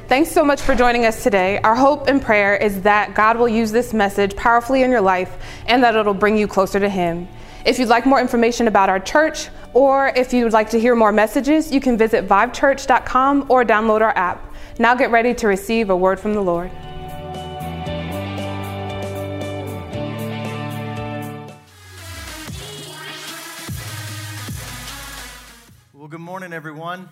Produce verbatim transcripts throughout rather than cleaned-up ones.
Thanks so much for joining us today. Our hope and prayer is that God will use this message powerfully in your life and that it'll bring you closer to Him. If you'd like more information about our church, or if you'd like to hear more messages, you can visit vive church dot com or download our app. Now get ready to receive a word from the Lord. Well, good morning, everyone.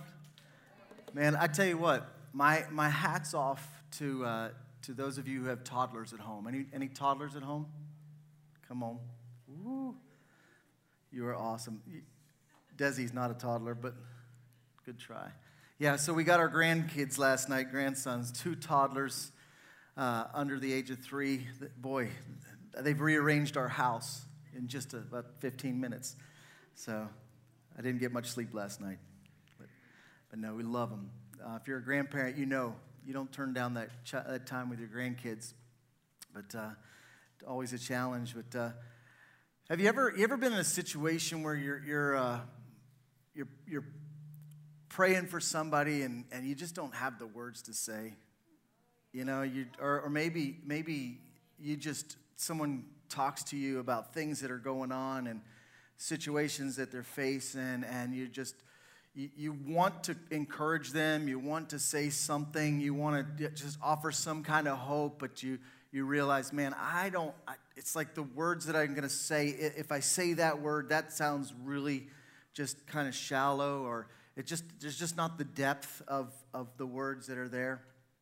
Man, I tell you what, my my hat's off to uh, to those of you who have toddlers at home. Any any toddlers at home? Come on. Woo. You are awesome. Desi's not a toddler, but good try. Yeah, so we got our grandkids last night, grandsons, two toddlers uh, under the age of three. Boy, they've rearranged our house in just about fifteen minutes. So I didn't get much sleep last night. But, but no, we love them. Uh, if you're a grandparent, you know you don't turn down that, ch- that time with your grandkids. But uh, always a challenge. But uh, have you ever you ever been in a situation where you're you're uh, you're you're praying for somebody and, and you just don't have the words to say? You know, you or, or maybe maybe you just someone talks to you about things that are going on and situations that they're facing, and you just you, you want to encourage them, you want to say something, you want to just offer some kind of hope, but you you realize, man, I don't. I, it's like the words that I'm going to say. If I say that word, that sounds really just kind of shallow, or it just there's just not the depth of of the words that are there.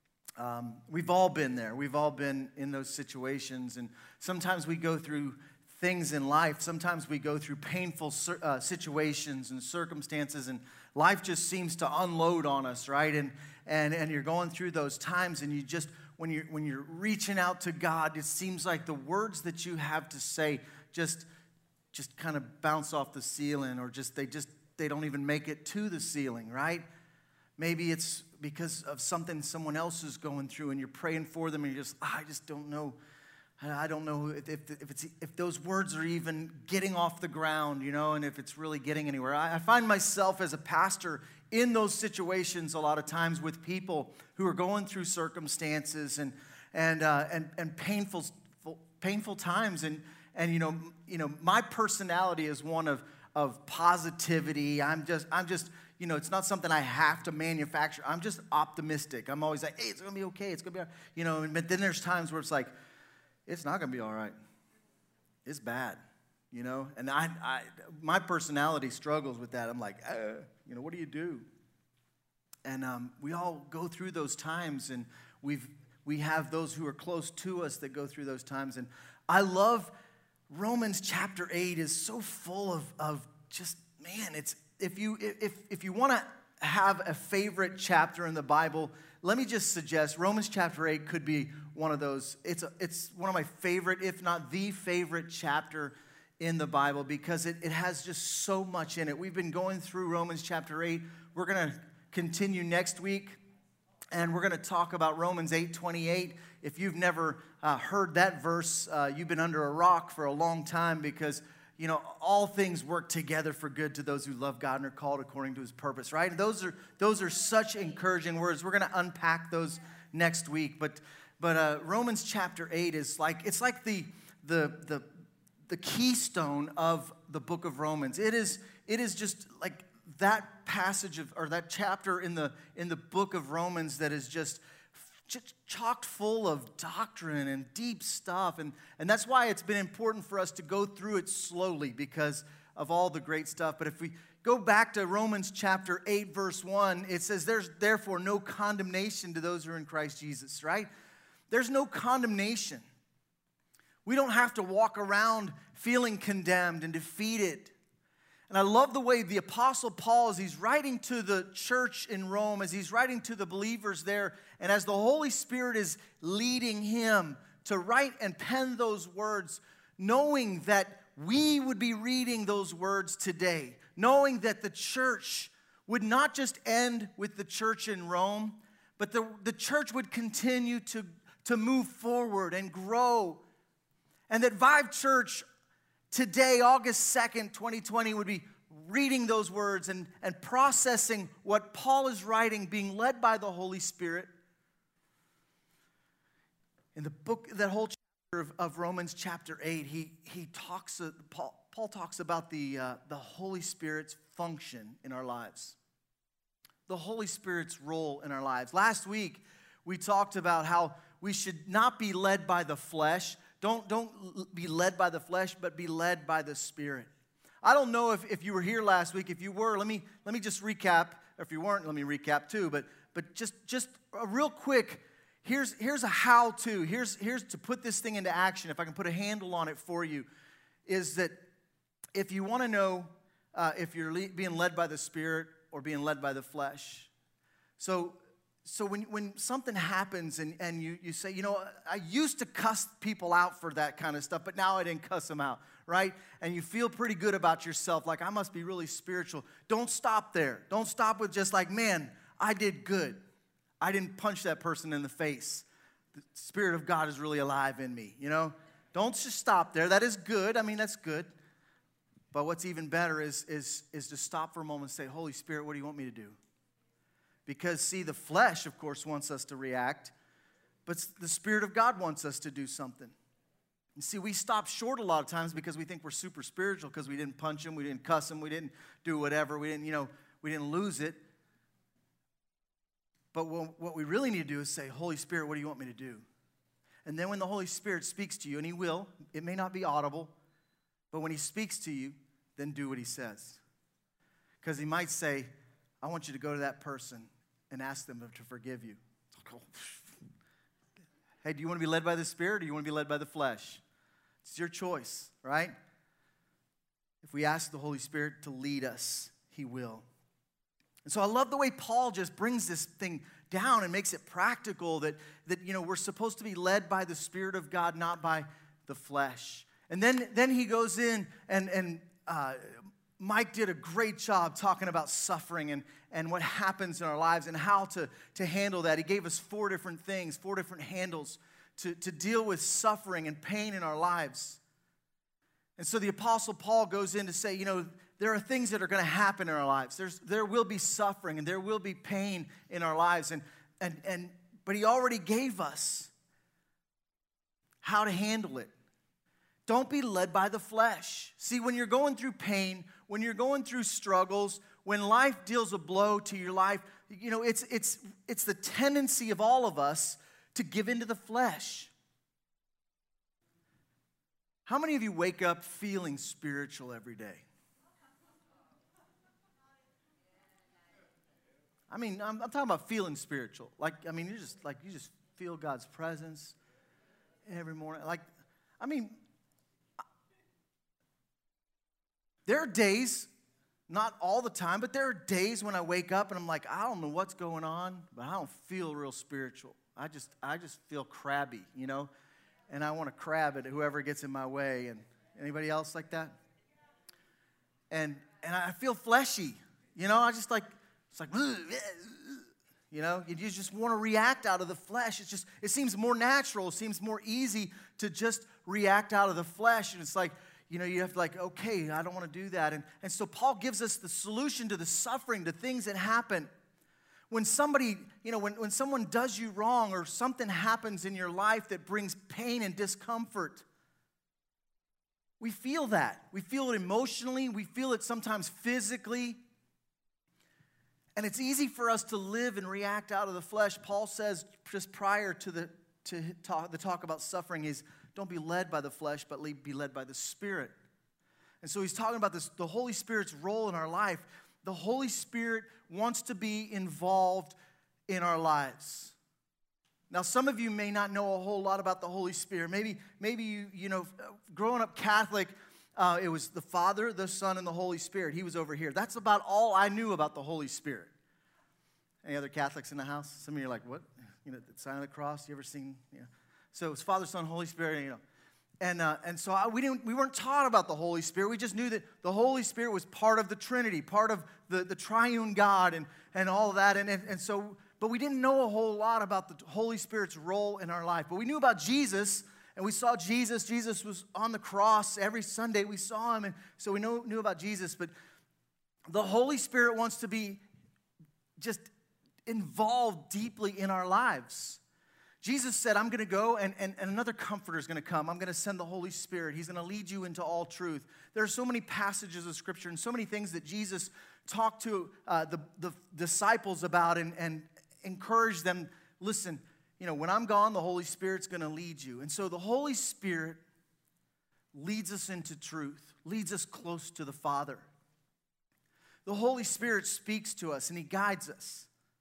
Um, we've all been there. We've all been in those situations, and sometimes we go through things in life. Sometimes we go through painful uh, situations and circumstances, and life just seems to unload on us, right? And and and you're going through those times, and you just when you're when you're reaching out to God, it seems like the words that you have to say just just kind of bounce off the ceiling, or just they just they don't even make it to the ceiling, right? Maybe it's because of something someone else is going through, and you're praying for them, and you're just, I just don't know. I don't know if if, if it's if those words are even getting off the ground, you know, and if it's really getting anywhere. I, I find myself as a pastor in those situations a lot of times with people who are going through circumstances and and uh, and and painful painful times, and and you know you know my personality is one of of positivity. I'm just I'm just you know it's not something I have to manufacture. I'm just optimistic. I'm always like, hey, it's gonna be okay. It's gonna be all right. You know. But then there's times where it's like, it's not going to be all right. It's bad, you know? And I, I, my personality struggles with that. I'm like, uh, you know, what do you do? And um, we all go through those times, and we've, we have those who are close to us that go through those times. And I love Romans chapter eight is so full of, of just, man, it's, if you, if, if you want to have a favorite chapter in the Bible, let me just suggest Romans chapter eight could be one of those. It's a, it's one of my favorite, if not the favorite chapter in the Bible, because it, it has just so much in it. We've been going through Romans chapter eight. We're going to continue next week, and we're going to talk about Romans eight twenty-eight. If you've never uh, heard that verse, uh, you've been under a rock for a long time, because you know, all things work together for good to those who love God and are called according to His purpose, right? And those are those are such encouraging words. We're going to unpack those next week. But but uh, Romans chapter eight is like it's like the the the the keystone of the book of Romans. It is it is just like that passage of or that chapter in the in the book of Romans that is just chocked full of doctrine and deep stuff. And, and that's why it's been important for us to go through it slowly, because of all the great stuff. But if we go back to Romans chapter eight, verse one, it says, there's therefore no condemnation to those who are in Christ Jesus, right? There's no condemnation. We don't have to walk around feeling condemned and defeated. And I love the way the Apostle Paul, as he's writing to the church in Rome, as he's writing to the believers there, and as the Holy Spirit is leading him to write and pen those words, knowing that we would be reading those words today, knowing that the church would not just end with the church in Rome, but the, the church would continue to, to move forward and grow. And that Vive Church today, August second, twenty twenty, would be reading those words and, and processing what Paul is writing, being led by the Holy Spirit, In the book, that whole chapter of, of Romans chapter eight, he, he talks, uh, Paul, Paul talks about the, uh, the Holy Spirit's function in our lives. The Holy Spirit's role in our lives. Last week, we talked about how we should not be led by the flesh. Don't, don't be led by the flesh, but be led by the Spirit. I don't know if, if you were here last week. If you were, let me, let me just recap. Or if you weren't, let me recap too. But, but just, just a real quick, here's, here's a how-to. Here's, here's to put this thing into action, if I can put a handle on it for you, is that if you want to know uh, if you're le- being led by the Spirit or being led by the flesh. So, so when, when something happens and, and you, you say, you know, I used to cuss people out for that kind of stuff, but now I didn't cuss them out, right? And you feel pretty good about yourself, like I must be really spiritual. Don't stop there. Don't stop with just like, man, I did good. I didn't punch that person in the face. The Spirit of God is really alive in me, you know? Don't just stop there. That is good. I mean, that's good. But what's even better is, is, is to stop for a moment and say, Holy Spirit, what do you want me to do? Because, see, the flesh, of course, wants us to react, but the Spirit of God wants us to do something. And see, we stop short a lot of times because we think we're super spiritual because we didn't punch him, we didn't cuss him, we didn't do whatever, we didn't, you know, we didn't lose it. But what we really need to do is say, Holy Spirit, what do you want me to do? And then when the Holy Spirit speaks to you, and he will, it may not be audible, but when he speaks to you, then do what he says. Because he might say, I want you to go to that person and ask them to forgive you. Hey, do you want to be led by the Spirit or do you want to be led by the flesh? It's your choice, right? If we ask the Holy Spirit to lead us, he will. And so I love the way Paul just brings this thing down and makes it practical that, that you know, we're supposed to be led by the Spirit of God, not by the flesh. And then, then he goes in and, and uh, Mike did a great job talking about suffering and, and what happens in our lives and how to, to handle that. He gave us four different things, four different handles to, to deal with suffering and pain in our lives. And so the Apostle Paul goes in to say, you know, there are things that are going to happen in our lives. There's, there will be suffering and there will be pain in our lives. And, and, and, but he already gave us how to handle it. Don't be led by the flesh. See, when you're going through pain, when you're going through struggles, when life deals a blow to your life, you know, it's, it's, it's the tendency of all of us to give into the flesh. How many of you wake up feeling spiritual every day? I mean, I'm, I'm talking about feeling spiritual. Like, I mean, you just like you just feel God's presence every morning. Like, I mean, there are days, not all the time, but there are days when I wake up and I'm like, I don't know what's going on, but I don't feel real spiritual. I just, I just feel crabby, you know, and I want to crab at whoever gets in my way. And anybody else like that? And and I feel fleshy, you know. I just like it's like, you know, you just want to react out of the flesh. It's just, it seems more natural. It seems more easy to just react out of the flesh, and it's like, you know, you have to like, okay, I don't want to do that. And, and so Paul gives us the solution to the suffering, to things that happen. When somebody, you know, when, when someone does you wrong or something happens in your life that brings pain and discomfort, we feel that. We feel it emotionally. We feel it sometimes physically. And it's easy for us to live and react out of the flesh. Paul says just prior to the, to talk, the talk about suffering is, don't be led by the flesh, but be led by the Spirit. And so he's talking about this, the Holy Spirit's role in our life. The Holy Spirit wants to be involved in our lives. Now, some of you may not know a whole lot about the Holy Spirit. Maybe, maybe you, you know, growing up Catholic, uh, it was the Father, the Son, and the Holy Spirit. He was over here. That's about all I knew about the Holy Spirit. Any other Catholics in the house? Some of you are like, what? You know, the sign of the cross. You ever seen? You know? So it's Father, Son, Holy Spirit. You know, and uh, and so I, we didn't. We weren't taught about the Holy Spirit. We just knew that the Holy Spirit was part of the Trinity, part of the, the Triune God, and and all of that. And, and and so, but we didn't know a whole lot about the Holy Spirit's role in our life. But we knew about Jesus. And we saw Jesus. Jesus was on the cross. Every Sunday we saw him. And so we know, knew about Jesus. But the Holy Spirit wants to be just involved deeply in our lives. Jesus said, I'm going to go and, and, and another comforter is going to come. I'm going to send the Holy Spirit. He's going to lead you into all truth. There are so many passages of Scripture and so many things that Jesus talked to uh, the, the disciples about and, and encouraged them. Listen, you know, when I'm gone, the Holy Spirit's going to lead you. And so the Holy Spirit leads us into truth, leads us close to the Father. The Holy Spirit speaks to us and He guides us.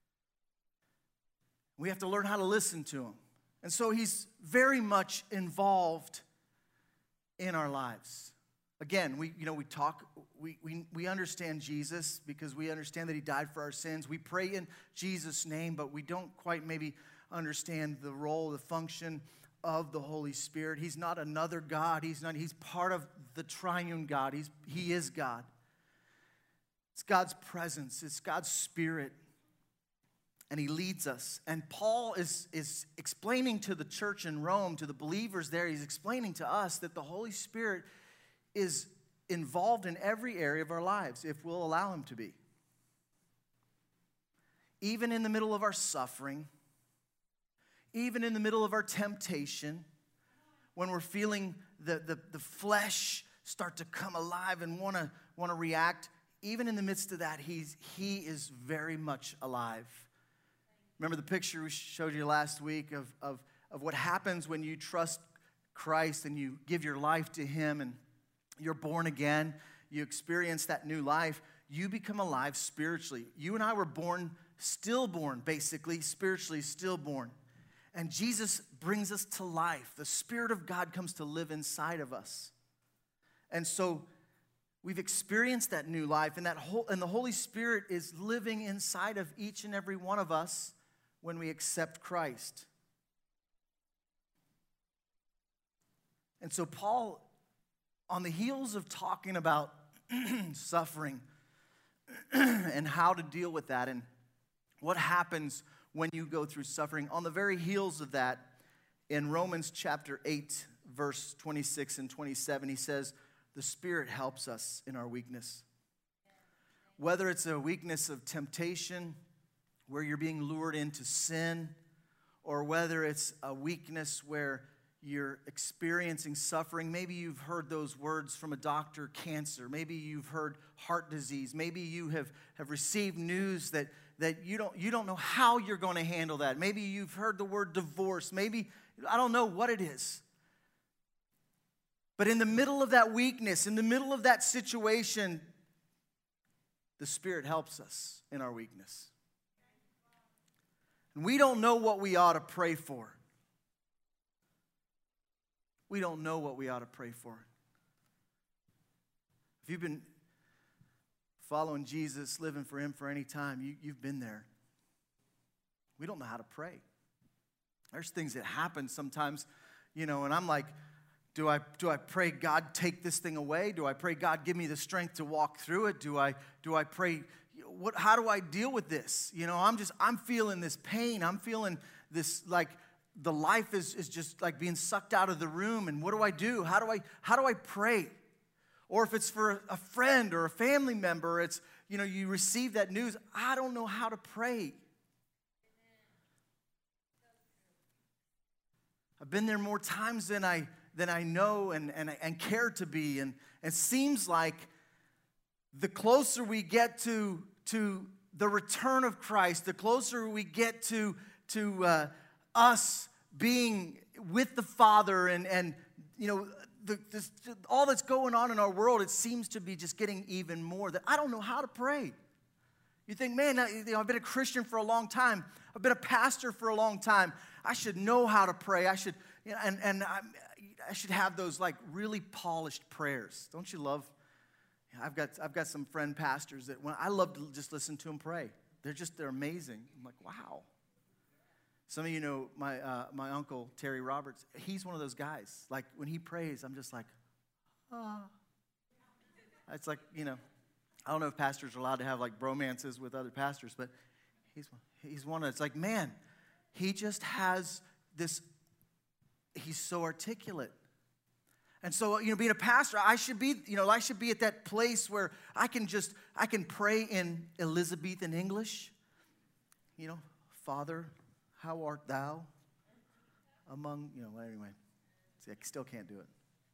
We have to learn how to listen to Him. And so He's very much involved in our lives. Again, we, you know, we talk, we, we, we understand Jesus because we understand that He died for our sins. We pray in Jesus' name, but we don't quite maybe understand the role, the function of the Holy Spirit. He's not another God. He's not, He's part of the triune God. He's, He is God. It's God's presence. It's God's Spirit. And He leads us. And Paul is, is explaining to the church in Rome, to the believers there, he's explaining to us that the Holy Spirit is involved in every area of our lives if we'll allow Him to be. Even in the middle of our suffering, even in the middle of our temptation, when we're feeling the, the, the flesh start to come alive and want to want to react, even in the midst of that, he's, He is very much alive. Remember the picture we showed you last week of, of, of what happens when you trust Christ and you give your life to Him and you're born again, you experience that new life, you become alive spiritually. You and I were born, stillborn, basically, spiritually stillborn. And Jesus brings us to life. The Spirit of God comes to live inside of us. And so we've experienced that new life, and that whole, and the Holy Spirit is living inside of each and every one of us when we accept Christ. And so Paul, on the heels of talking about suffering and how to deal with that and what happens when you go through suffering, on the very heels of that, in Romans chapter eight, verse twenty-six and twenty-seven, he says, the Spirit helps us in our weakness. Whether it's a weakness of temptation, where you're being lured into sin, or whether it's a weakness where you're experiencing suffering. Maybe you've heard those words from a doctor, cancer. Maybe you've heard heart disease. Maybe you have, have received news that, that you don't, you don't know how you're going to handle that. Maybe you've heard the word divorce. Maybe, I don't know what it is. But in the middle of that weakness, in the middle of that situation, the Spirit helps us in our weakness. And we don't know what we ought to pray for. We don't know what we ought to pray for. If you've been following Jesus, living for Him for any time, you, you've been there. We don't know how to pray. There's things that happen sometimes, you know, and I'm like, do I do I pray, God, take this thing away? Do I pray, God, give me the strength to walk through it? Do I do I pray, what? How do I deal with this? You know, I'm just, I'm feeling this pain. I'm feeling this, like, the life is, is just like being sucked out of the room. And what do I do? How do I, how do I pray? Or if it's for a friend or a family member, it's, you know, you receive that news. I don't know how to pray. I've been there more times than I than I know and, and, and care to be. And it seems like the closer we get to, to the return of Christ, the closer we get to, to uh, us being with the Father and, and you know, the, this, all that's going on in our world, it seems to be just getting even more that I don't know how to pray. You think, man, I, you know, I've been a Christian for a long time. I've been a pastor for a long time. I should know how to pray. I should, you know, and, and I, I should have those like really polished prayers. Don't you love? I've got I've got some friend pastors that when I love to just listen to them pray. They're just they're amazing. I'm like, wow. Some of you know my uh, my uncle Terry Roberts. He's one of those guys. Like when he prays, I'm just like, ah. It's like, you know, I don't know if pastors are allowed to have like bromances with other pastors, but he's he's one of it's like, man, he just has this. He's so articulate. And so, you know, being a pastor, I should be, you know, I should be at that place where I can just, I can pray in Elizabethan English. You know, Father, how art thou? among, you know, anyway. See, I still can't do it.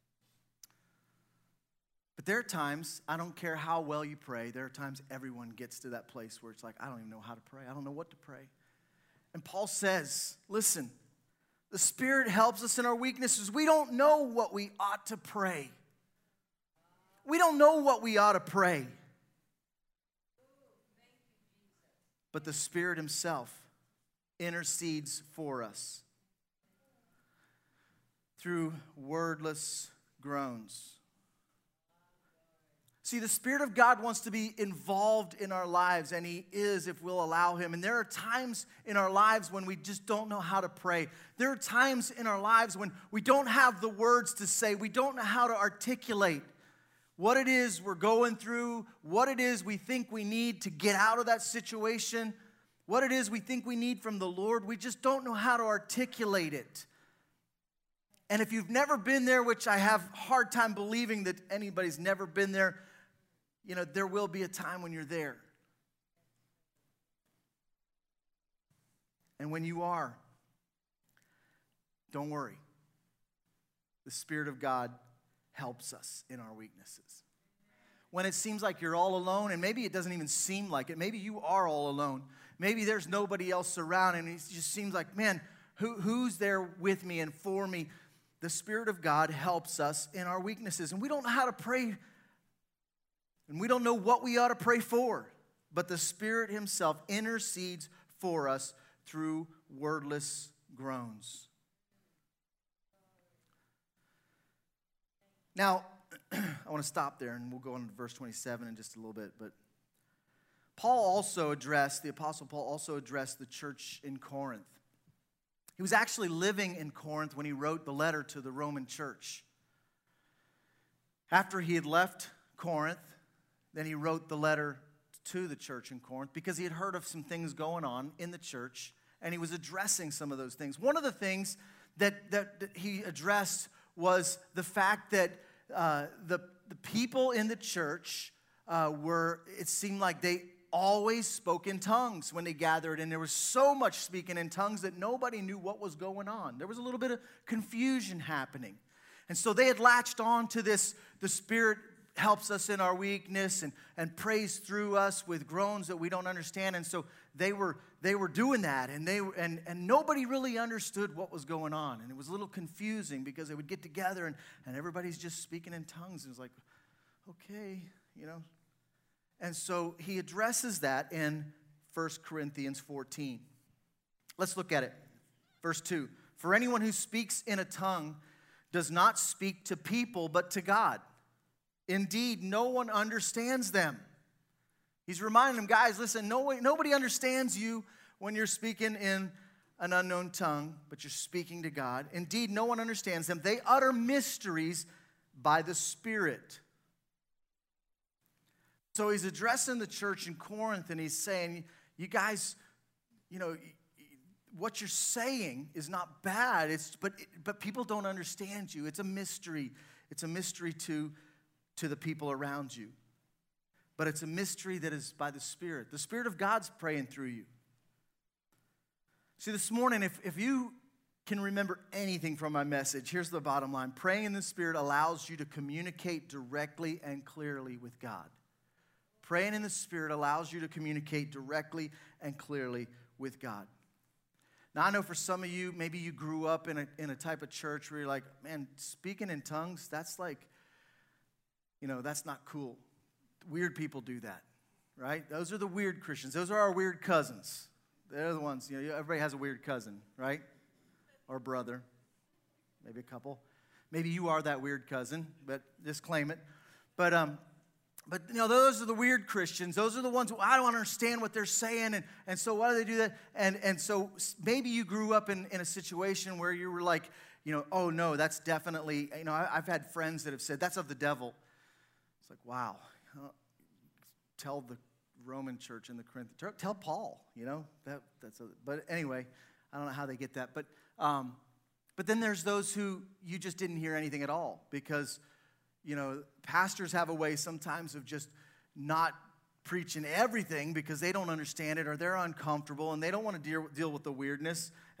But there are times, I don't care how well you pray, there are times everyone gets to that place where it's like, I don't even know how to pray. I don't know what to pray. And Paul says, listen, the Spirit helps us in our weaknesses. We don't know what we ought to pray. We don't know what we ought to pray. But the Spirit Himself intercedes for us through wordless groans. See, the Spirit of God wants to be involved in our lives, and He is if we'll allow Him. And there are times in our lives when we just don't know how to pray. There are times in our lives when we don't have the words to say. We don't know how to articulate what it is we're going through, what it is we think we need to get out of that situation, what it is we think we need from the Lord. We just don't know how to articulate it. And if you've never been there, which I have a hard time believing that anybody's never been there, you know, there will be a time when you're there. And when you are, don't worry. The Spirit of God helps us in our weaknesses. When it seems like you're all alone, and maybe it doesn't even seem like it, maybe you are all alone. Maybe there's nobody else around, and it just seems like, man, who, who's there with me and for me? The Spirit of God helps us in our weaknesses. And we don't know how to pray, and we don't know what we ought to pray for. But the Spirit Himself intercedes for us through wordless groans. Now, I want to stop there, and we'll go on to verse twenty-seven in just a little bit. But Paul also addressed, the Apostle Paul also addressed the church in Corinth. He was actually living in Corinth when he wrote the letter to the Roman church. After he had left Corinth, then he wrote the letter to the church in Corinth because he had heard of some things going on in the church, and he was addressing some of those things. One of the things that, that, that he addressed was the fact that uh, the, the people in the church uh, were, it seemed like they always spoke in tongues when they gathered, and there was so much speaking in tongues that nobody knew what was going on. There was a little bit of confusion happening. And so they had latched on to this, the Spirit helps us in our weakness and, and prays through us with groans that we don't understand. And so they were they were doing that, and they and, and nobody really understood what was going on. And it was a little confusing because they would get together and, and everybody's just speaking in tongues. And it was like, okay, you know. And so he addresses that in First Corinthians fourteen. Let's look at it. Verse two. For anyone who speaks in a tongue does not speak to people but to God. Indeed, no one understands them. He's reminding them, guys, listen, no, nobody understands you when you're speaking in an unknown tongue, but you're speaking to God. Indeed, no one understands them. They utter mysteries by the Spirit. So he's addressing the church in Corinth, and he's saying, you guys, you know, what you're saying is not bad, it's, but, but people don't understand you. It's a mystery. It's a mystery to, to the people around you. But it's a mystery that is by the Spirit. The Spirit of God's praying through you. See, this morning, if, if you can remember anything from my message, here's the bottom line. Praying in the Spirit allows you to communicate directly and clearly with God. Praying in the Spirit allows you to communicate directly and clearly with God. Now, I know for some of you, maybe you grew up in a, in a type of church where you're like, man, speaking in tongues, that's like, you know, that's not cool. Weird people do that, right? Those are the weird Christians. Those are our weird cousins. They're the ones, you know, everybody has a weird cousin, right? Or brother, maybe a couple. Maybe you are that weird cousin, but just claim it. But, um, But, you know, those are the weird Christians. Those are the ones who I don't understand what they're saying. And, and so why do they do that? And, and so maybe you grew up in, in a situation where you were like, you know, oh, no, that's definitely, you know, I, I've had friends that have said, that's of the devil. It's like, wow. Uh, tell the Roman church in the Corinthians. Tell Paul, you know. that that's. A, but anyway, I don't know how they get that. But, um, but then there's those who you just didn't hear anything at all because, you know, pastors have a way sometimes of just not preaching everything because they don't understand it or they're uncomfortable and they don't want to deal, deal with the weirdness.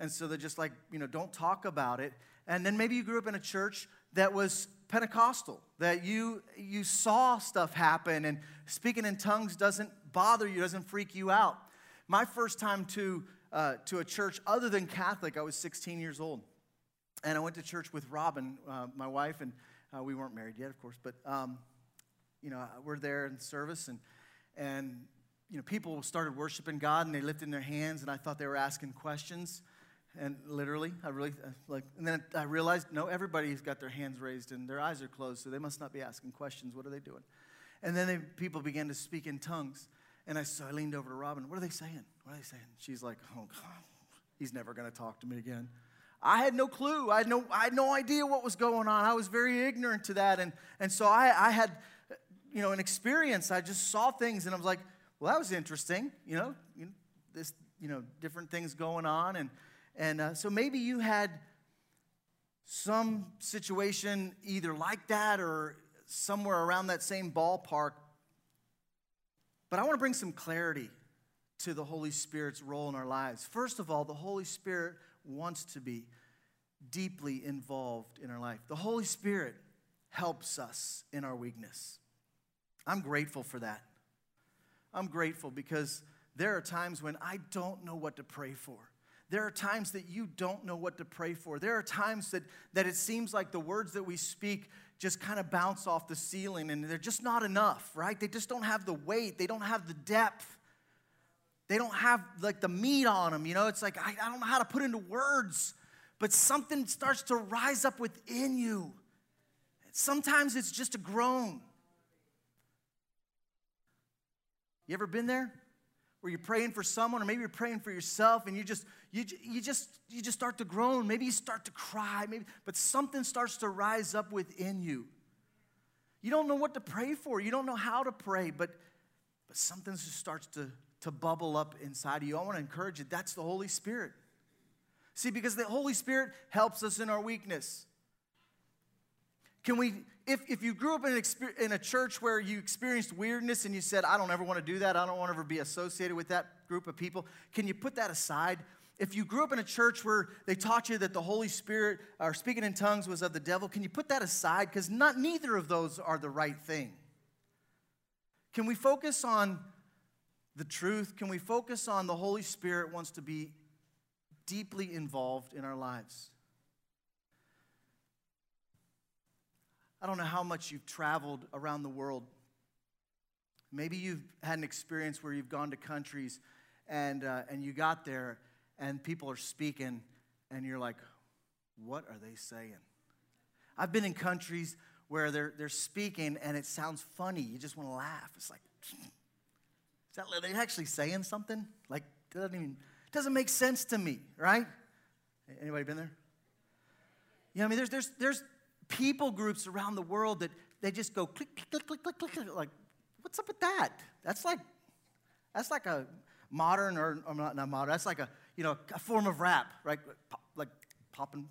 And so they're just like, you know, don't talk about it. And then maybe you grew up in a church that was Pentecostal, that you you saw stuff happen, and speaking in tongues doesn't bother you, doesn't freak you out. My first time to uh, to a church other than Catholic, I was sixteen years old. And I went to church with Robin, uh, my wife, and uh, we weren't married yet, of course, but, um, you know, we're there in service, and, and, you know, people started worshiping God, and they lifted their hands, and I thought they were asking questions, and literally, I really, like, and then I realized, no, everybody's got their hands raised, and their eyes are closed, so they must not be asking questions. What are they doing? And then they, people began to speak in tongues, and I, so I leaned over to Robin. What are they saying? What are they saying? She's like, oh, God, he's never going to talk to me again. I had no clue. I had no, I had no idea what was going on. I was very ignorant to that. And, and so I, I had, you know, an experience. I just saw things, and I was like, well, that was interesting. You know, you know this, you know, different things going on. And, and uh, so maybe you had some situation either like that or somewhere around that same ballpark. But I want to bring some clarity to the Holy Spirit's role in our lives. First of all, the Holy Spirit wants to be deeply involved in our life. The Holy Spirit helps us in our weakness. I'm grateful for that. I'm grateful because there are times when I don't know what to pray for. There are times that you don't know what to pray for. There are times that, that it seems like the words that we speak just kind of bounce off the ceiling, and they're just not enough, right? They just don't have the weight. They don't have the depth. They don't have, like, the meat on them, you know? It's like, I, I don't know how to put into words, but something starts to rise up within you. Sometimes it's just a groan. You ever been there? Where you're praying for someone, or maybe you're praying for yourself, and you just, you, you just, you just start to groan. Maybe you start to cry, maybe, but something starts to rise up within you. You don't know what to pray for. You don't know how to pray, but, but something just starts to to bubble up inside of you. I want to encourage you, that's the Holy Spirit. See, because the Holy Spirit helps us in our weakness. Can we, if, if you grew up in, an exper- in a church where you experienced weirdness and you said, I don't ever want to do that, I don't want to ever be associated with that group of people, can you put that aside? If you grew up in a church where they taught you that the Holy Spirit, or speaking in tongues, was of the devil, can you put that aside? Because not neither of those are the right thing. Can we focus on the truth? Can we focus on the Holy Spirit wants to be deeply involved in our lives? I don't know how much you've traveled around the world. Maybe you've had an experience where you've gone to countries and uh, and you got there and people are speaking and you're like, what are they saying? I've been in countries where they're they're speaking and it sounds funny. You just want to laugh. It's like, is that, are they actually saying something? Like, it doesn't even, it doesn't make sense to me, right? Anybody been there? You know what I mean? There's, there's, there's people groups around the world that they just go click, click, click, click, click, click. Like, what's up with that? That's like, that's like a modern, or, or not, not modern, that's like a, you know, a form of rap, right? Pop, like popping.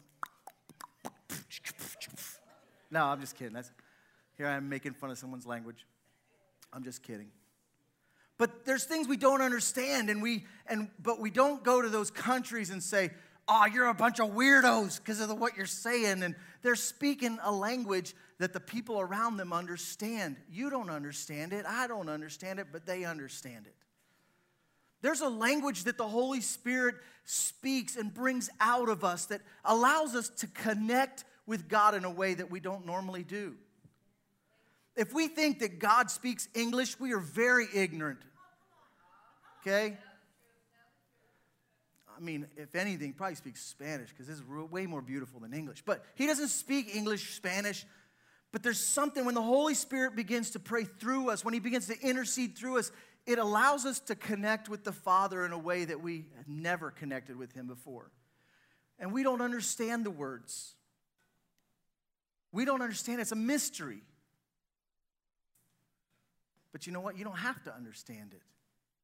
No, I'm just kidding. That's, here I am making fun of someone's language. I'm just kidding. But there's things we don't understand, and we and but we don't go to those countries and say, oh, you're a bunch of weirdos because of the, what you're saying. And they're speaking a language that the people around them understand. You don't understand it. I don't understand it, but they understand it. There's a language that the Holy Spirit speaks and brings out of us that allows us to connect with God in a way that we don't normally do. If we think that God speaks English, we are very ignorant. Okay? I mean, if anything, he probably speaks Spanish because this is way more beautiful than English. But he doesn't speak English, Spanish. But there's something when the Holy Spirit begins to pray through us, when he begins to intercede through us, it allows us to connect with the Father in a way that we have never connected with him before. And we don't understand the words. We don't understand. It's a mystery. But you know what? You don't have to understand it.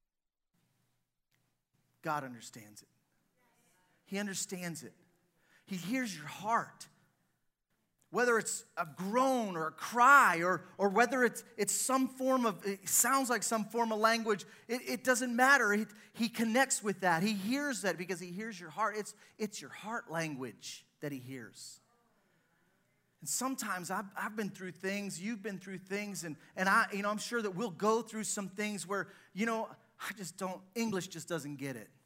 God understands it. He understands it. He hears your heart. whether it's a groan or a cry, or, or whether it's, it's some form of, it sounds like some form of language, it, it doesn't matter. It, he connects with that. He hears that because he hears your heart. It's, it's your heart language that he hears. And sometimes I've, I've been through things, you've been through things, and, and I, you know, I'm sure that we'll go through some things where, you know, I just don't, English just doesn't get it.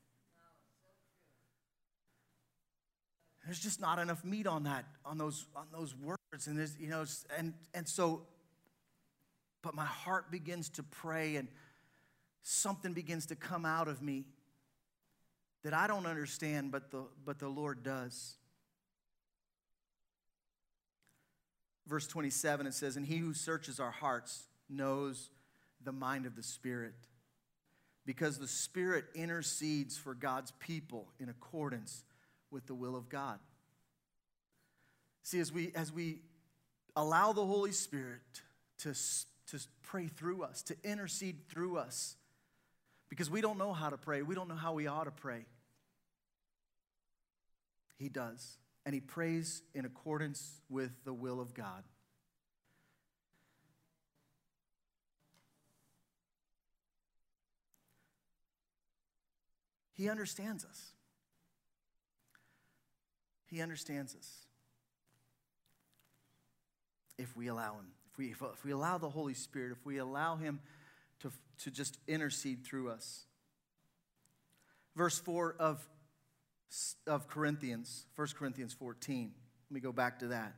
There's just not enough meat on that, on those, on those words, and there's, you know, and and so, but my heart begins to pray, and something begins to come out of me that I don't understand, but the but the Lord does. Verse twenty-seven, it says, "And he who searches our hearts knows the mind of the Spirit, because the Spirit intercedes for God's people in accordance with the will of God." See, as we as we allow the Holy Spirit to, to pray through us, to intercede through us, because we don't know how to pray, we don't know how we ought to pray. He does, and he prays in accordance with the will of God. He understands us. He understands us if we allow him. If we, if, if we allow the Holy Spirit, if we allow him to, to just intercede through us. Verse four of, of Corinthians, First Corinthians fourteen. Let me go back to that.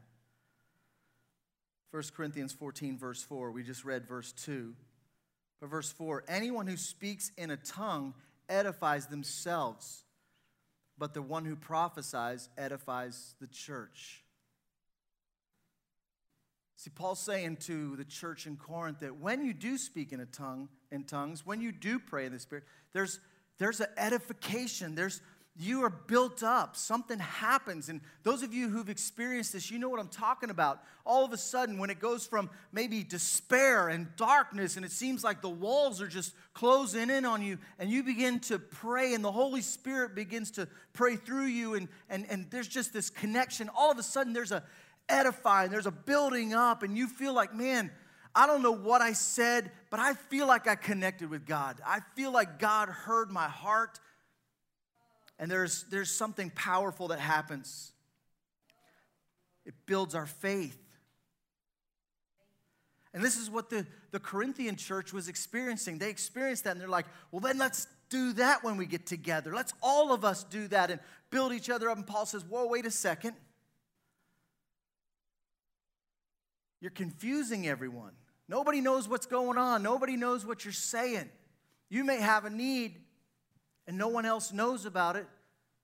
First Corinthians fourteen, verse four. We just read verse two. But verse four, "Anyone who speaks in a tongue edifies themselves, but the one who prophesies edifies the church." See, Paul's saying to the church in Corinth that when you do speak in a tongue, in tongues, when you do pray in the Spirit, there's there's an edification. There's you are built up. Something happens. And those of you who've experienced this, you know what I'm talking about. All of a sudden, when it goes from maybe despair and darkness, and it seems like the walls are just closing in on you, and you begin to pray, and the Holy Spirit begins to pray through you, and, and, and there's just this connection. All of a sudden, there's a edifying, there's a building up, and you feel like, man, I don't know what I said, but I feel like I connected with God. I feel like God heard my heart. And there's, there's something powerful that happens. It builds our faith. And this is what the, the Corinthian church was experiencing. They experienced that, and they're like, well, then let's do that when we get together. Let's all of us do that and build each other up. And Paul says, whoa, wait a second. You're confusing everyone. Nobody knows what's going on. Nobody knows what you're saying. You may have a need, and no one else knows about it.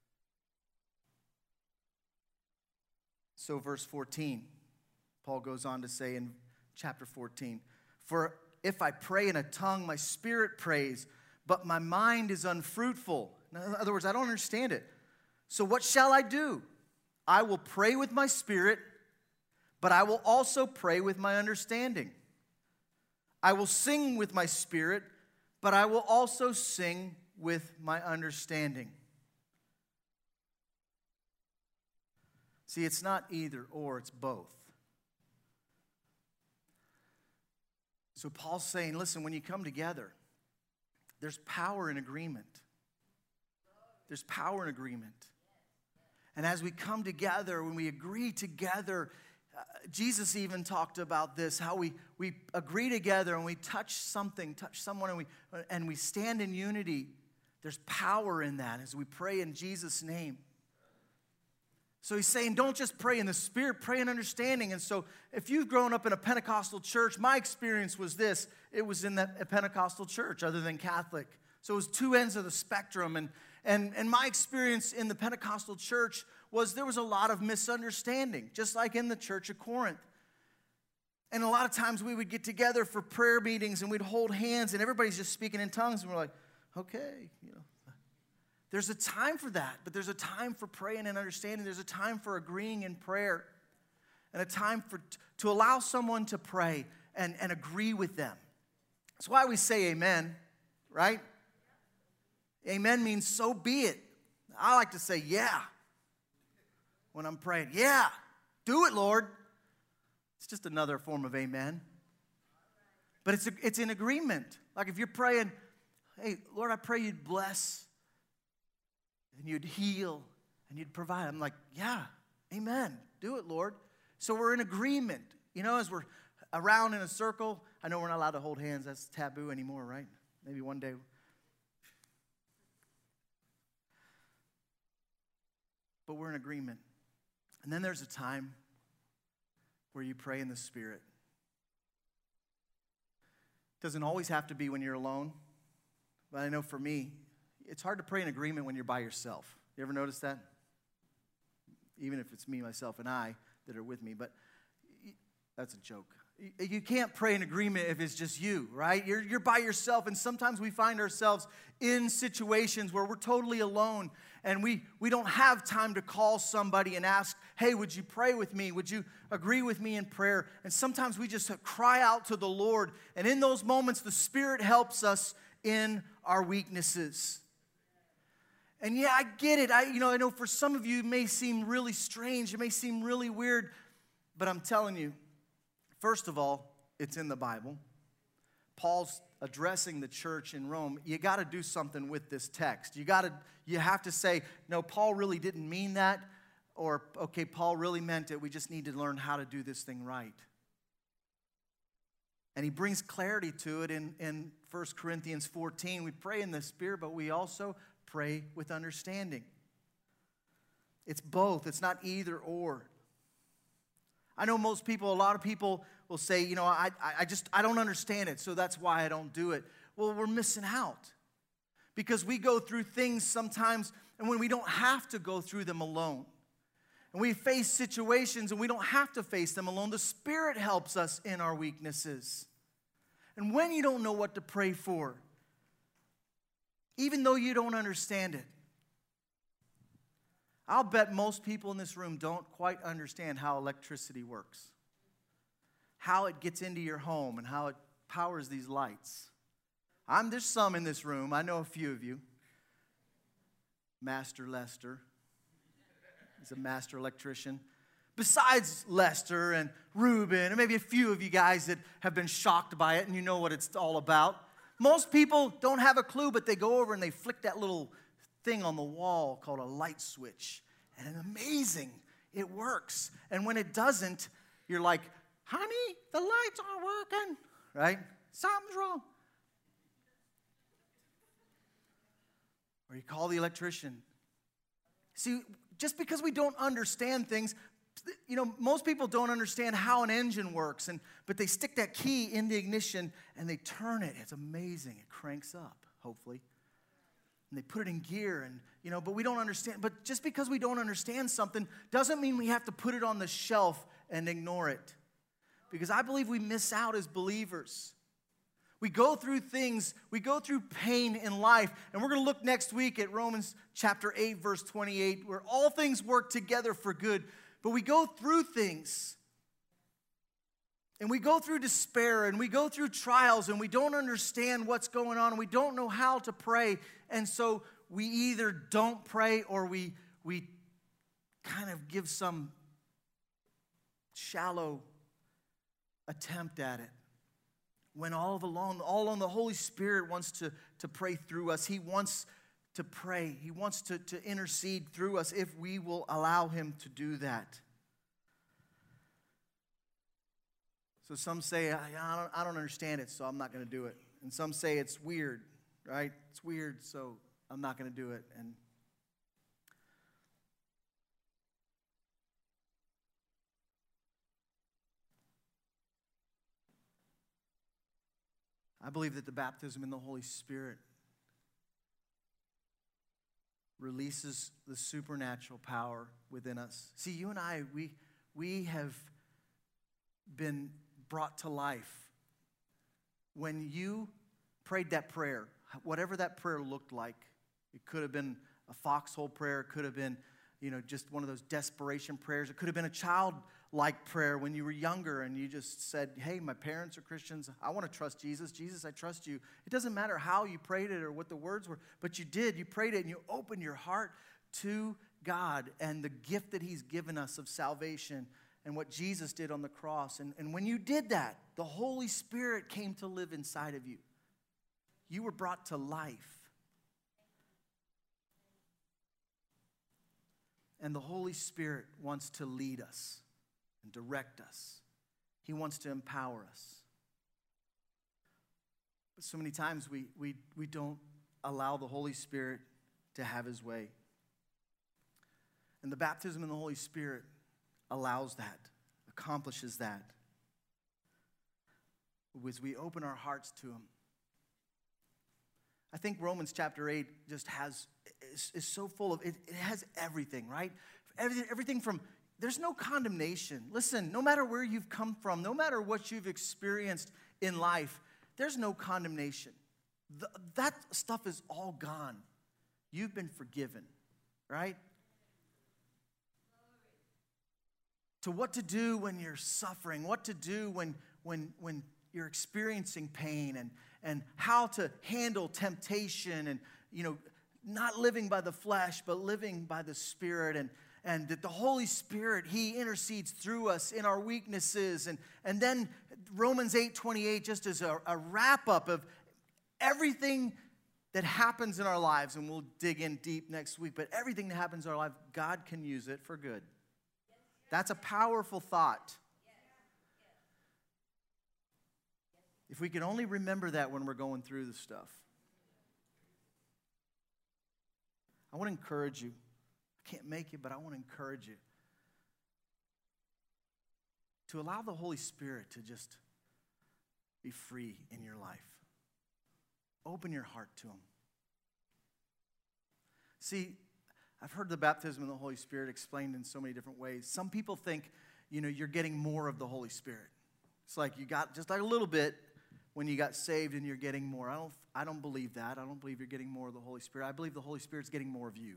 So verse fourteen, Paul goes on to say in chapter fourteen, "For if I pray in a tongue, my spirit prays, but my mind is unfruitful." In other words, I don't understand it. "So what shall I do? I will pray with my spirit, but I will also pray with my understanding. I will sing with my spirit, but I will also sing with my understanding." See, it's not either or, it's both. So Paul's saying, listen, when you come together, there's power in agreement. There's power in agreement. And as we come together, when we agree together, uh, Jesus even talked about this, how we, we agree together and we touch something, touch someone, and we, and we stand in unity. There's power in that as we pray in Jesus' name. So he's saying, don't just pray in the Spirit, pray in understanding. And so if you've grown up in a Pentecostal church, my experience was this. It was in that, a Pentecostal church other than Catholic. So it was two ends of the spectrum. And, and, and my experience in the Pentecostal church was there was a lot of misunderstanding, just like in the church of Corinth. And a lot of times we would get together for prayer meetings and we'd hold hands and everybody's just speaking in tongues. And we're like, okay, you know. There's a time for that, but there's a time for praying and understanding. There's a time for agreeing in prayer and a time for to allow someone to pray and, and agree with them. That's why we say amen, right? Amen means so be it. I like to say yeah when I'm praying. Yeah, do it, Lord. It's just another form of amen. But it's, a, it's in agreement. Like if you're praying, hey, Lord, I pray you'd bless and you'd heal and you'd provide. I'm like, yeah, amen. Do it, Lord. So we're in agreement. You know, as we're around in a circle. I know we're not allowed to hold hands. That's taboo anymore, right? Maybe one day. But we're in agreement. And then there's a time where you pray in the Spirit. It doesn't always have to be when you're alone. But I know for me, it's hard to pray in agreement when you're by yourself. You ever notice that? Even if it's me, myself, and I that are with me. But that's a joke. You can't pray in agreement if it's just you, right? You're, you're by yourself, and sometimes we find ourselves in situations where we're totally alone, and we, we don't have time to call somebody and ask, hey, would you pray with me? Would you agree with me in prayer? And sometimes we just cry out to the Lord, and in those moments, the Spirit helps us in our weaknesses. And yeah, I get it. I, you know, I know for some of you, it may seem really strange. It may seem really weird, but I'm telling you, first of all, it's in the Bible. Paul's addressing the church in Rome. You got to do something with this text. You got to, you have to say, no, Paul really didn't mean that, or okay, Paul really meant it. We just need to learn how to do this thing right. And he brings clarity to it in, in First Corinthians fourteen. We pray in the Spirit, but we also pray with understanding. It's both. It's not either or. I know most people, a lot of people will say, you know, I, I just, I don't understand it, so that's why I don't do it. Well, we're missing out. Because we go through things sometimes, and when we don't have to go through them alone. And we face situations, and we don't have to face them alone. The Spirit helps us in our weaknesses. And when you don't know what to pray for, even though you don't understand it, I'll bet most people in this room don't quite understand how electricity works, how it gets into your home, and how it powers these lights. I'm, there's some in this room. I know a few of you. Master Lester. He's a master electrician. Besides Lester and Ruben, and maybe a few of you guys that have been shocked by it and you know what it's all about. Most people don't have a clue, but they go over and they flick that little thing on the wall called a light switch. And it's amazing. It works. And when it doesn't, you're like, honey, the lights aren't working. Right? Something's wrong. Or you call the electrician. See, just because we don't understand things, you know, most people don't understand how an engine works, and but they stick that key in the ignition and they turn it. It's amazing. It cranks up, hopefully. And they put it in gear, and, you know, but we don't understand. But just because we don't understand something doesn't mean we have to put it on the shelf and ignore it. Because I believe we miss out as believers. We go through things, we go through pain in life, and we're going to look next week at Romans chapter eight, verse twenty-eight, where all things work together for good. But we go through things, and we go through despair, and we go through trials, and we don't understand what's going on, and we don't know how to pray, and so we either don't pray or we, we kind of give some shallow attempt at it. When all along, all along the Holy Spirit wants to, to pray through us. He wants to pray. He wants to, to intercede through us if we will allow Him to do that. So some say, I, I, don't, I don't understand it, so I'm not going to do it. And some say it's weird, right? It's weird, so I'm not going to do it. And I believe that the baptism in the Holy Spirit releases the supernatural power within us. See, you and I, we, we have been brought to life. When you prayed that prayer, whatever that prayer looked like, it could have been a foxhole prayer, it could have been, you know, just one of those desperation prayers. It could have been a childlike prayer when you were younger and you just said, hey, my parents are Christians. I want to trust Jesus. Jesus, I trust you. It doesn't matter how you prayed it or what the words were, but you did. You prayed it and you opened your heart to God and the gift that He's given us of salvation and what Jesus did on the cross. And, and when you did that, the Holy Spirit came to live inside of you. You were brought to life. And the Holy Spirit wants to lead us and direct us. He wants to empower us. But so many times we, we, we don't allow the Holy Spirit to have his way. And the baptism in the Holy Spirit allows that, accomplishes that. As we open our hearts to him. I think Romans chapter eight just has, is, is so full of, it, it has everything, right? Everything, everything from, there's no condemnation. Listen, no matter where you've come from, no matter what you've experienced in life, there's no condemnation. The, that stuff is all gone. You've been forgiven, right? To what to do when you're suffering, what to do when, when, when you're experiencing pain, and, and how to handle temptation, and, you know, not living by the flesh, but living by the Spirit, and, and that the Holy Spirit, he intercedes through us in our weaknesses. And, and then Romans eight twenty-eight, just as a, a wrap-up of everything that happens in our lives, and we'll dig in deep next week, but everything that happens in our life, God can use it for good. That's a powerful thought. If we can only remember that when we're going through the stuff. I want to encourage you. I can't make you, but I want to encourage you to allow the Holy Spirit to just be free in your life. Open your heart to him. See, I've heard the baptism of the Holy Spirit explained in so many different ways. Some people think, you know, you're getting more of the Holy Spirit. It's like you got just like a little bit when you got saved and you're getting more. I don't, I don't believe that. I don't believe you're getting more of the Holy Spirit. I believe the Holy Spirit's getting more of you.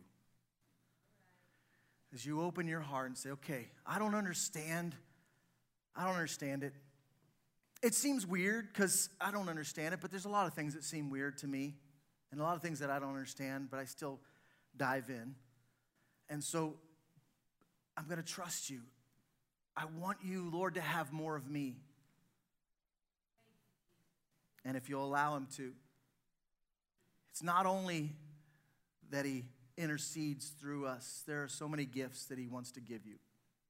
As you open your heart and say, okay, I don't understand. I don't understand it. It seems weird because I don't understand it, but there's a lot of things that seem weird to me and a lot of things that I don't understand, but I still dive in. And so I'm going to trust you. I want you, Lord, to have more of me. And if you'll allow him to, it's not only that he intercedes through us, there are so many gifts that he wants to give you.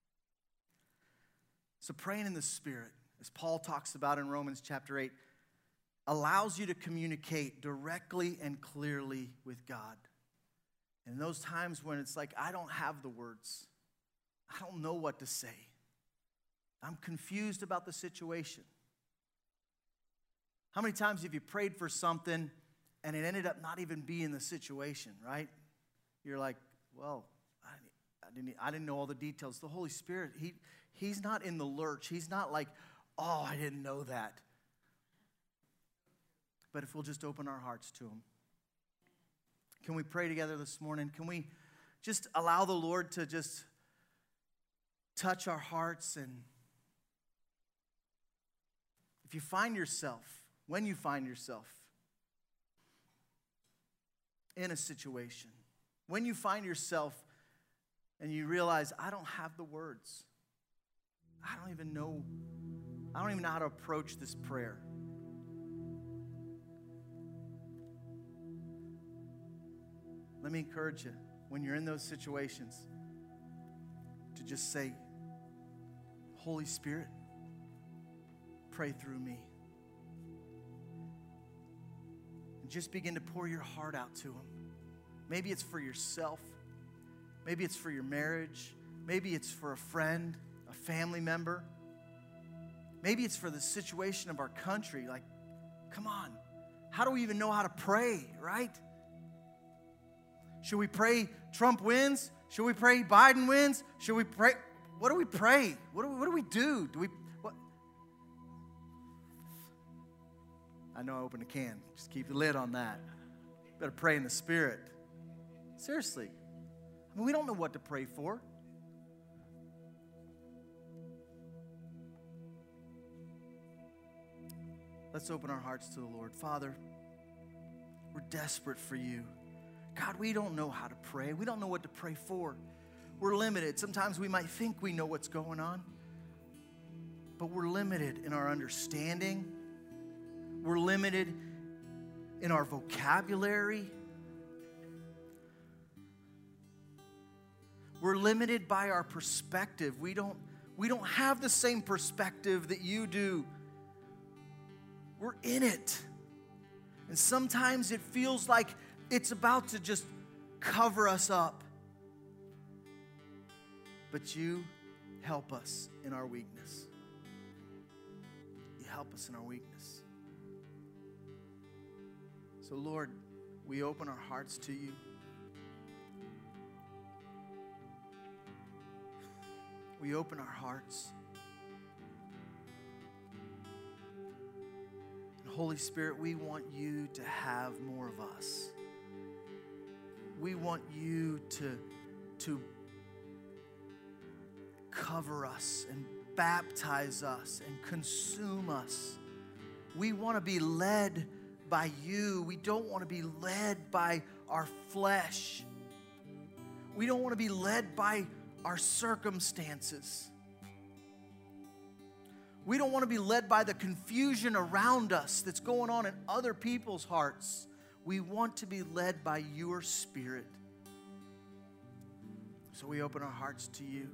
So praying in the Spirit, as Paul talks about in Romans chapter eight, allows you to communicate directly and clearly with God. And in those times when it's like, I don't have the words, I don't know what to say, I'm confused about the situation. How many times have you prayed for something and it ended up not even being the situation, right? You're like, well, I, I, didn't, I didn't know all the details. The Holy Spirit, he, he's not in the lurch. He's not like, oh, I didn't know that. But if we'll just open our hearts to him. Can we pray together this morning? Can we just allow the Lord to just touch our hearts? And if you find yourself, when you find yourself in a situation, when you find yourself and you realize, I don't have the words, I don't even know, I don't even know how to approach this prayer. Let me encourage you, when you're in those situations, to just say, Holy Spirit, pray through me. And just begin to pour your heart out to him. Maybe it's for yourself. Maybe it's for your marriage. Maybe it's for a friend, a family member. Maybe it's for the situation of our country. Like, come on, how do we even know how to pray, right? Should we pray Trump wins? Should we pray Biden wins? Should we pray? What do we pray? What do we, what do, we do? Do we? What? I know I opened a can. Just keep the lid on that. Better pray in the Spirit. Seriously. I mean, we don't know what to pray for. Let's open our hearts to the Lord. Father, we're desperate for you. God, we don't know how to pray. We don't know what to pray for. We're limited. Sometimes we might think we know what's going on. but we're limited in our understanding. We're limited in our vocabulary. We're limited by our perspective. We don't, we don't have the same perspective that you do. We're in it. And sometimes it feels like it's about to just cover us up. But you help us in our weakness. You help us in our weakness. So, Lord, we open our hearts to you. We open our hearts. And Holy Spirit, we want you to have more of us. We want you to, to cover us and baptize us and consume us. We want to be led by you. We don't want to be led by our flesh. We don't want to be led by our circumstances. We don't want to be led by the confusion around us that's going on in other people's hearts. We want to be led by your Spirit. So we open our hearts to you.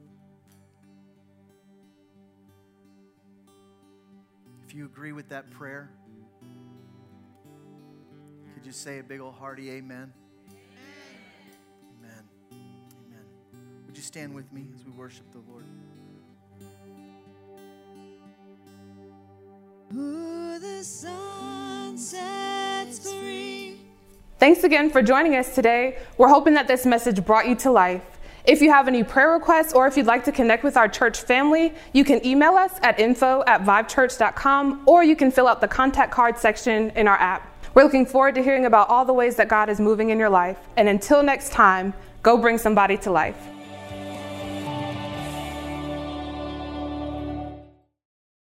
If you agree with that prayer, could you say a big old hearty amen? Amen. Amen. Would you stand with me as we worship the Lord? Who the sun sets free. Thanks again for joining us today. We're hoping that this message brought you to life. If you have any prayer requests or if you'd like to connect with our church family, you can email us at info at vive church dot com or you can fill out the contact card section in our app. We're looking forward to hearing about all the ways that God is moving in your life. And until next time, go bring somebody to life.